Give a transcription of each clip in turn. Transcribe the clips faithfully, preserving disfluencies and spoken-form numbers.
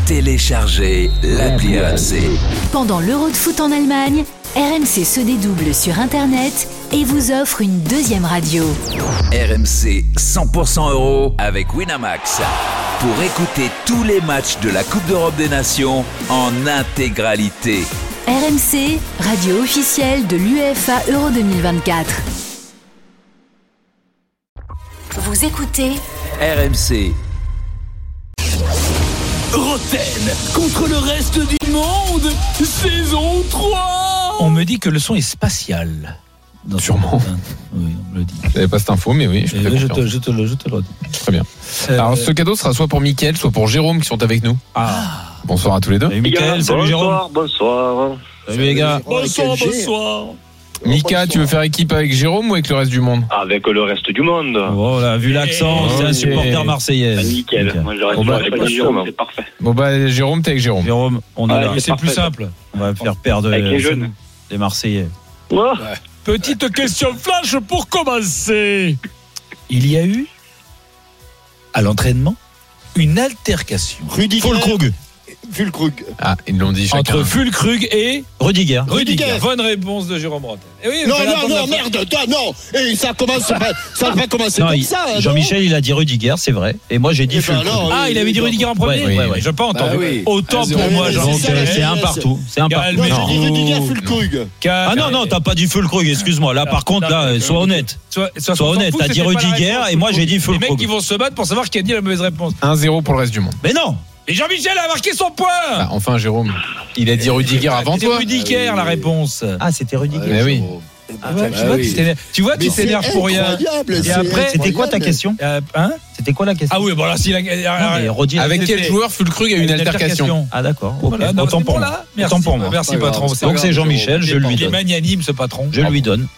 Téléchargez l'appli R M C. Pendant l'Euro de foot en Allemagne, R M C se dédouble sur Internet et vous offre une deuxième radio. R M C cent pour cent euro avec Winamax. Pour écouter tous les matchs de la Coupe d'Europe des Nations en intégralité. R M C, radio officielle de l'UEFA Euro deux mille vingt-quatre. Vous écoutez R M C. Roten contre le reste du monde, saison trois. On me dit que le son est spatial. Dans Sûrement. Oui, on me le dit. Je n'avais pas cette info, mais oui, je, je, te, je, te, le, je te le dis. Très bien. Euh, Alors, ce cadeau sera soit pour Mickaël, soit pour Jérôme qui sont avec nous. Ah. Bonsoir à tous les deux. Salut Mickaël, salut bonsoir, Jérôme. Bonsoir, salut les gars. Bonsoir, bonsoir. Mika, tu veux faire équipe avec Jérôme ou avec le reste du monde? Avec le reste du monde. Voilà, vu l'accent, c'est un supporter marseillais. Nickel. Moi, j'aurais bon, bah, pas dit Jérôme, c'est parfait. Bon, bah, Jérôme, t'es avec Jérôme. Jérôme, on ah, a là. C'est, c'est plus simple. On va faire perdre avec les jeunes. Les Marseillais. Ouais. Petite question flash pour commencer. Il y a eu, à l'entraînement, une altercation. Rudiger. Füllkrug. Füllkrug. Ah, ils l'ont dit chacun. Entre Füllkrug et Rudiger. Rudiger. Rudiger. Bonne réponse de Jérôme Rotten. Eh oui, Non, fallait non, attendre non, la fin. merde, toi, non. Et ça commence pas, ça va pas commencer Non, comme il- ça. non Jean-Michel, il a dit Rudiger, c'est vrai. Et moi, j'ai dit Eh ben Füllkrug. non, Ah, il avait dit Rudiger en premier. Ouais, ouais, ouais. J'ai pas entendu. Bah oui. Autant Ah, pour c'est moi, vrai, Jean. Donc, c'est ça, euh, mais- c'est un partout. C'est un partout. Non, Calme. j'ai dit Non. Rudiger, Füllkrug. Car- Ah non, non, t'as pas dit Füllkrug, excuse-moi. Là, par contre, là, sois honnête. Sois, sois- Sois on s'en honnête, fout, t'as dit c'était pas la Rudiger réponse. et moi, j'ai dit Les mecs Füllkrug. qui vont se battre pour savoir qui a dit la mauvaise réponse. un zéro pour le reste du monde. Mais non. Et Jean-Michel a marqué son point. Bah, enfin, Jérôme, il a dit Rudiger avant C'était toi. Rudiger la réponse. Ah, c'était Rudiger. Mais oui. Ah ouais, tu vois, tu t'énerves- tu vois, tu Mais c'est t'énerves pour rien. incroyable, Et c'est après, C'était quoi ta incroyable. question Euh, hein C'était quoi la question Ah oui, bon là, s'il a. Non, mais Rudiger- Avec quel c'était- joueur Füllkrug a eu une altercation? Ah d'accord. Ok. Voilà, non, Autant c'est pour bon, moi. là. Merci, Autant pour moi. Merci Pas grave, patron. c'est pas Donc grave, c'est Jean-Michel, je lui Il est donne. magnanime ce patron. Je lui donne.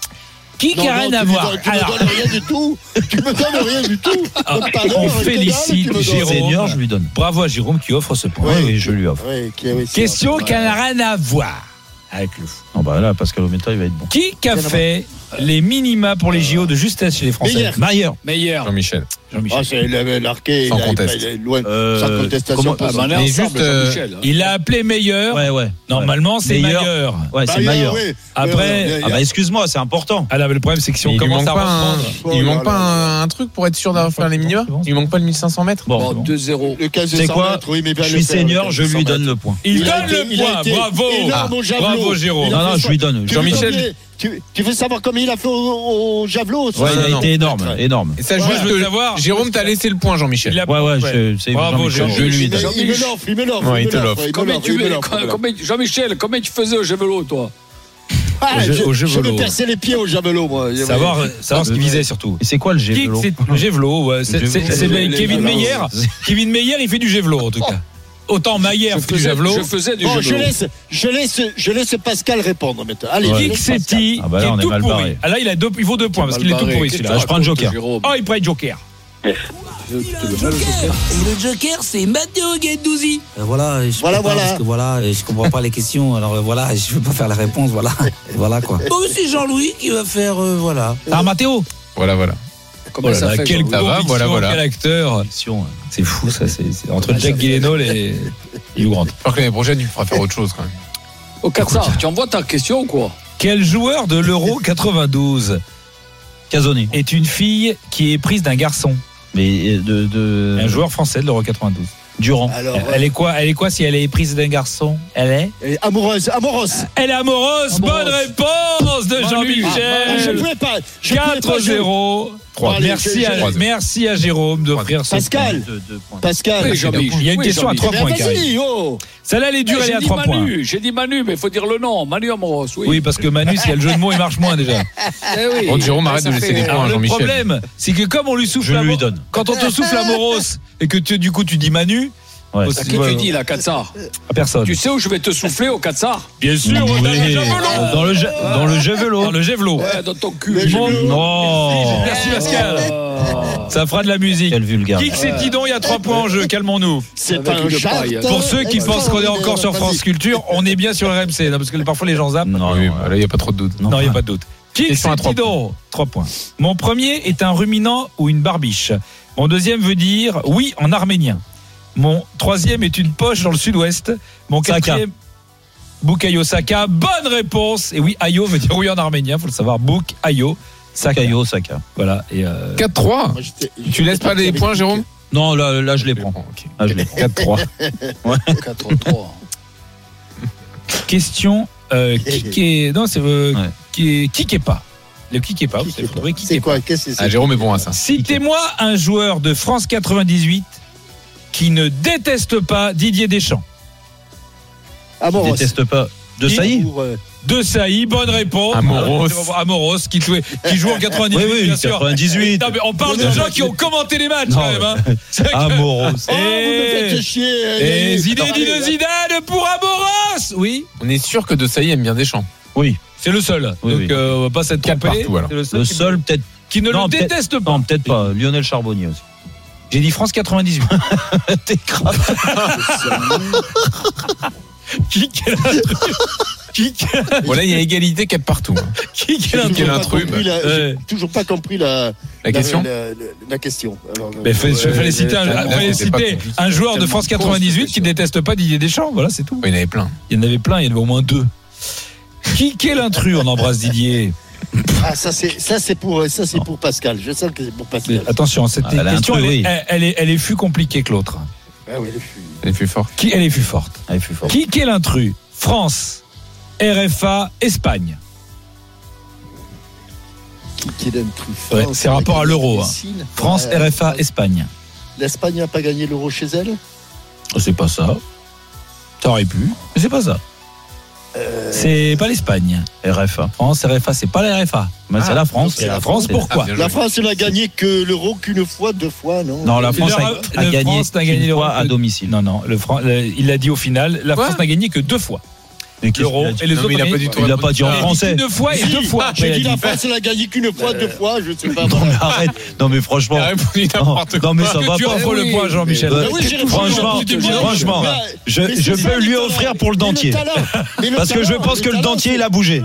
Qui Non, n'a non, rien tu à me voir. donnes- Tu me Alors, donnes rien du tout. Tu me donnes rien du tout. Ah, Comme tout à l'heure, on que dalle, félicite tu me donnes. Jérôme. Senior, je lui donne. bravo à Jérôme qui offre ce point. Ouais. Oui, je lui offre. Ouais, qui- oui, c'est Question vrai. qui n'a rien à voir avec le foot. Non bah là, Pascal Ometa, il va être bon. Qui a fait les minima pour les J O de justesse chez les Français? Meyer. Maillard. Meilleur. Jean-Michel. Jean-Michel. Ah, c'est le- l'arqué. Sans il a- conteste. il est loin. Euh, Sans contestation. comment- pas Ah, ça. bah, Mais ensemble, juste, euh, Jean-Michel, hein. Il l'a appelé meilleur. Ouais, ouais. Normalement, c'est Meilleur. meilleur. Ouais, c'est Maillard, Maillard. oui. Après- Euh, Ah bah excuse-moi, c'est important. Ah là, mais le problème, c'est que si Mais on il lui commence manque à pas un, reprendre. il lui Oh manque là pas là. un, un truc pour être sûr d'avoir fait les minima? Il lui manque pas le mille cinq cents mètres? Bon, Bon, c'est bon. deux zéro. Le quinze C'est cents quoi mètres, oui, mais Je suis senior, je lui donne le point. Il, Il a donne été- le il a point. été Bravo. énorme au javelot. Bravo, Jérôme. Il a Non, fait non, je ça. lui donne. Tu Jean-Michel. veux donner- Tu, tu veux savoir combien il a fait au, au javelot? Ouais, il a non, été non. énorme, énorme. Et ça, Ouais, juste je veux que savoir. Jérôme t'a laissé le point, Jean-Michel. Il a- Ouais, ouais, je- c'est Bravo, Jean-Michel, Jérôme. je lui Il donne. me- il me l'offre, il me l'offre. Ouais, il te l'offre. me Combien l'offre, tu il me veux, l'offre, il me l'offre. combien- Jean-Michel, combien tu faisais au javelot, toi? Ah, Au jeu- je, au jeu je vélo. me perçais les pieds au javelot, moi. Savoir, savoir ce qu'il visait surtout. Et c'est quoi le Qui Gévelo c'est le Gévelo, ouais. C'est, Le c'est, Gévelo. c'est Les- les- Kevin les- Meyer. Kevin Meyer, il fait du Gévelo en tout cas. Autant Mayer Je fait du faisais, Javelot. je faisais du Bon, je javelot. laisse, je laisse, je laisse Pascal répondre maintenant. Allez, Ouais. je laisse Xeti, Ah bah là, qui on est est tout mal pourri. barré. Ah là, il a deux, il vaut deux points parce qu'il est tout pourri celui-là. Ah, je prends le joker. Jérôme. Oh, il prend le Joker. Et le Joker, c'est Matteo Guendouzi. Voilà, je Voilà, peux pas voilà. parce que voilà, je comprends pas les questions. Alors euh, voilà, je veux pas faire la réponse. Voilà, Et voilà quoi. Oh, c'est Jean-Louis qui va faire, euh, voilà. Ah, Matteo. Voilà, voilà. Comment Oh là ça là, fait, quelle Jean-Louis Ça va, conviction, voilà, voilà. quel acteur. C'est fou ça, c'est, c'est entre Jack Gyllenhaal et Hugh Grant. J'espère que l'année prochaine, tu feras faire autre chose quand même. Au Qatar, tu envoies ta question ou quoi? Quel joueur de l'Euro quatre-vingt-douze Casoni. est une fille qui est prise d'un garçon? Mais de, de... Un joueur français de l'Euro quatre-vingt-douze. Durand. Alors, Elle est quoi? Elle est quoi si elle est prise d'un garçon? Elle est? Et amoureuse, amoureuse. Elle est amoureuse. Amoureuse. Bonne réponse de Ah, je Jean-Michel. pouvais pas. je pouvais pas, quatre je- zéro. Trois. Merci, Allez, à, je- merci à Jérôme d'offrir ce Pascal. point. Deux, deux points. Pascal. Oui, Jean-Michel. Il y a une Oui, question à Jean-Michel. trois Mais points, Karine. vas-y, oh. Celle-là, elle est dure, Eh, elle est J'ai à dit trois points. Manu, j'ai dit Manu, mais il faut dire le nom. Manu Amoros, oui. Oui, parce que Manu, s'il y a le jeu de mots, il marche moins déjà. Eh oui. Bon, Jérôme, arrête Ça de laisser fait- des points. Alors, le Jean-Michel. problème, c'est que comme on lui souffle Je la lui mo- donne. quand on te souffle Amoros et que tu, du coup tu dis Manu, Ouais. aussi, À qui ouais, tu dis, là, Katsar? à personne. Tu sais où je vais te souffler au Katsar? Bien sûr, Oui, dans le javelot. dans le jeu- dans le javelot. Dans le javelot. Ouais, dans ton cul. Mais je- Mon- Non. Merci Pascal. Oh. Ça fera de la musique. Quel vulgaire. Qui que c'est Tidon, il y a trois points en jeu, calmons-nous. C'est Avec un une charte. paille. Pour ceux qui pensent qu'on est encore sur France Culture, on est bien sur R M C, non, parce que parfois les gens zappent. Non, Oui, non, bah là, il n'y a pas trop de doute. Non, il n'y a pas de doute. Qui que Question à c'est trois Tidon? Trois points. Mon premier est un ruminant ou une barbiche. Mon deuxième veut dire oui en arménien. Mon troisième est une poche dans le sud-ouest. Mon quatrième, Bukayo Saka. Bonne réponse. Et oui, Ayo veut dire oui en arménien, faut le savoir. Bukayo Saka. Bukayo Saka. Voilà. Et euh... quatre trois. Moi, j'étais- Tu j'étais laisses pas parti les avec points, Piqué. Jérôme? Non, là, là, je les prends. Ok. Là, je les prends. quatre trois. quatre trois. Question euh, qui qui est non c'est euh, Ouais. qui est qui qui est pas. Le qui qui est pas. Vous savez trouver qui qui C'est est quoi? Qu'est-ce que c'est? Ah, Jérôme est bon à ça. Citez-moi un joueur de France quatre-vingt-dix-huit qui ne déteste pas Didier Deschamps. Ah Je bon, déteste pas. De Qui- Sailly. pour, euh, De Sailly, bonne réponse. Amoros. Amoros qui jouait, qui joue en quatre-vingt-dix-huit, Oui, oui, bien sûr. quatre-vingt-dix-huit. Non, mais on parle de gens qui ont commenté les matchs Non, quand même. Hein. C'est que- Amoros. Oh, vous me faites chier. Et euh, Zinedine euh, Zidane pour Amoros. Oui, On est sûr que De Sailly aime bien Deschamps. Oui. c'est le seul. Oui, Donc oui. euh, on va pas s'être Quatre trompé. partout, alors. C'est le seul, Le qui, seul, peut-être. qui ne Non, le peut-être- déteste pas. Non, peut-être pas. Lionel Charbonnier aussi. J'ai dit France quatre-vingt-dix-huit. T'es grave. Qui quel intrus Qui quel Voilà, il y a égalité quatre partout. hein. qui quel J'ai intrus Quel toujours pas intrus, compris la- Ouais. j'ai toujours pas compris la, La question la, la- la question. Alors, Mais euh, fallait, ouais, fallait ouais, citer, un, tellement- fallait c'était pas citer compliqué. un joueur de France Tellement quatre-vingt-dix-huit con, qui cette déteste pas Didier Deschamps. Voilà, c'est tout. Il y en avait plein. Il y en avait plein, il y en avait au moins deux. Qui quel intrus? On embrasse Didier. Ah, ça c'est ça c'est pour ça c'est pour Pascal. Je sais que c'est pour Pascal. Attention, cette Ah, elle a un question, truc, elle, est, oui. elle, elle est, elle est plus compliquée que l'autre. Ah oui, le fût. Elle est plus forte. Qui elle est plus forte? Ah, il fut fort. Qui quel intrus? France, R F A, Espagne. Qui est un truc Ouais, France, c'est rapport à l'euro, hein. Messine. France, Euh, R F A, Espagne. L'Espagne n'a pas gagné l'euro chez elle. Oh, c'est pas ça. Ça aurait pu, mais c'est pas ça. Euh, C'est pas l'Espagne. R F A. France, R F A, c'est pas la R F A. Mais c'est la France. C'est la France, pourquoi? Ah, bien La joué. France n'a gagné que l'euro qu'une fois, deux fois, non? Non, la France Le- a, a le gagné France n'a gagné une l'euro fois à que- domicile. Non, non, le Fran- le- il l'a dit au final. La Quoi France n'a gagné que deux fois. Mais qu'est-ce L'euro qu'il a dit et les Non, autres. mais il a ont pas gagné- du tout Il l'a pas dit en Il a dit français. Une fois et Si, deux fois. J'ai Il a dit la dit- France n'a gagné qu'une fois, deux fois, je sais pas. Non, mais arrête. Non, mais franchement. Il a répondu Non, n'importe quoi. non, mais ça Que va tu pas. offres le point, Jean-Michel. Euh, oui, j'ai franchement, répondu, j'ai franchement, répondu. je, Mais je c'est ça, peux lui le offrir talent. pour le Mais dentier. talent, mais le Parce que je talent, pense que le talent, dentier, c'est- il a bougé.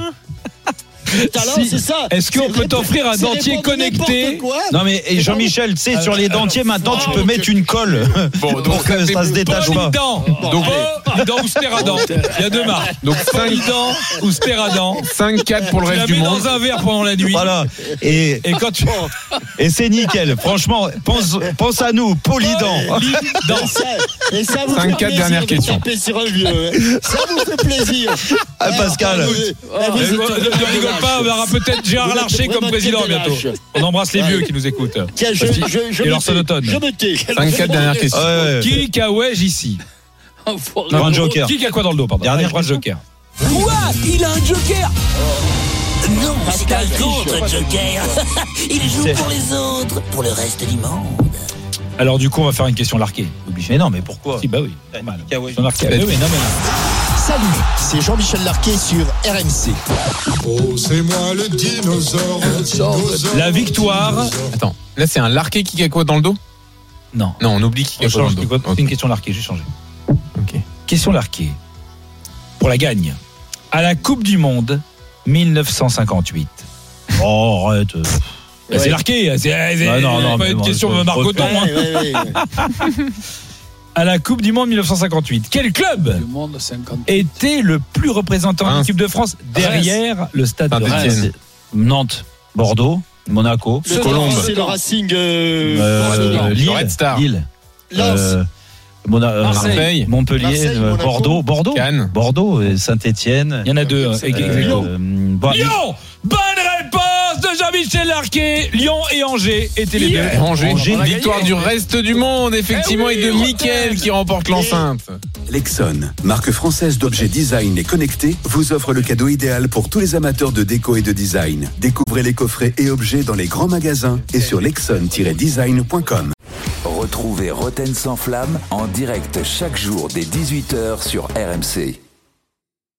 Le talent, Si. c'est ça. Est-ce qu'on C'est peut répondre- t'offrir un c'est dentier répondre connecté? n'importe quoi. Non, mais et Jean-Michel, tu sais, sur les dentiers, maintenant, tu peux oh, mettre ok. une colle Bon, pour donc, que ça se détache pas. Polydent. Donc- Polydent ou Stéradent. Il y a deux marques. Donc cinq Polydent ou Stéradent. quatre pour le Tu la reste du mets monde. dans un verre pendant la nuit. Voilà. Et, Et quand tu. et c'est nickel. Franchement, pense, pense à nous, Polydent. Dans. Et ça, et ça vous Cinq, fait quatre plaisir dernières de questions. taper sur un vieux. hein. Ça vous fait plaisir. Ah, Pascal. Ah, vous- ah, vous Eh, êtes- Ne rigole pas, on aura peut-être Gérard Vous êtes Larcher comme vraiment président très bientôt. lâche. On embrasse les Ouais. vieux qui nous écoutent. Tiens, je, Parce que- je, je et me Lorson tais. Automne. Je me tais. Cinq, quatre dernières questions. Ouais, ouais. Qui qui a ouais ici? Prends un joker. Qui qui a quoi dans le dos, pardon? Dernière Allez, prends le joker. Quoi? Il a un joker? Non, c'est un contre-joker. Il joue C'est- pour les autres, pour le reste du monde. Alors du coup, on va faire une question larquée. Obligé. Mais non, mais pourquoi Si, bah oui. Normal. Ah ouais. Question larquée. Ah oui, non, mais- Salut, c'est Jean-Michel Larquet sur R M C. Oh, c'est moi le dinosaure. le dinosaure. La victoire. Attends, là c'est un larqué qui a quoi dans le dos? Non. Non, on oublie qui On a quoi dans change. le C'est dos. quoi- c'est une question larquée, j'ai changé. Ok. Question larquée. Pour la gagne. À la Coupe du Monde dix-neuf cent cinquante-huit. Oh, arrête. Bah, c'est larqué. C'est, c'est- Ah, non, non, pas mais une bon, question faut- de Marc faut- Othon, hein. Ouais, ouais, ouais. À la Coupe du Monde dix-neuf cent cinquante-huit, quel club Du monde cinquante. était le plus représentant en Reims. équipe de France derrière le stade de Saint-Étienne. Reims? Nantes, Bordeaux, Monaco, Le Colombe. C'est le Racing. Euh, euh, Barcelone. Lille, Red Star. Lille, Lens. euh, Mona- euh, Marseille. Montpellier, Marseille, euh, Monaco. Bordeaux, Bordeaux, Cannes. Bordeaux, et Saint-Étienne. Il y en a deux. hein, ex- ex aequo. bon, Lyon. Bonne réponse de Jean-Michel Larquet. Lyon et Angers étaient les deux. Angers, Angers, une victoire du reste du monde, effectivement, Eh oui, et de Rotten. Mickaël qui remporte l'enceinte. Lexon, marque française d'objets design et connectés, vous offre le cadeau idéal pour tous les amateurs de déco et de design. Découvrez les coffrets et objets dans les grands magasins et sur lexon tiret design point com. Retrouvez Rotten sans flamme en direct chaque jour dès dix-huit heures sur R M C.